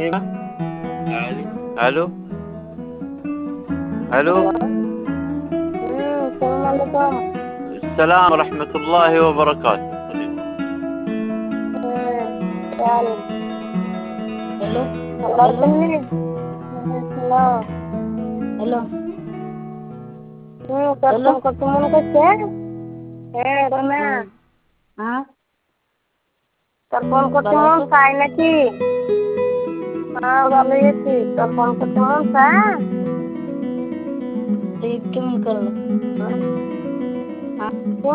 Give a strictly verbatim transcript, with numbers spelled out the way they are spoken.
Hello hello. अस्सलाम السلام ورحمة الله وبركاته. Hello hello hello hmm hello करतम करतम मन करছে হ্যাঁ রমা हाँ তোর ফোন করতে ভালো মন আছো চাই নাকি হ্যাঁ ভালোই আছি তোর ফোন করতে মন চায় ঈদ কেমন করলো হ্যাঁ हाँ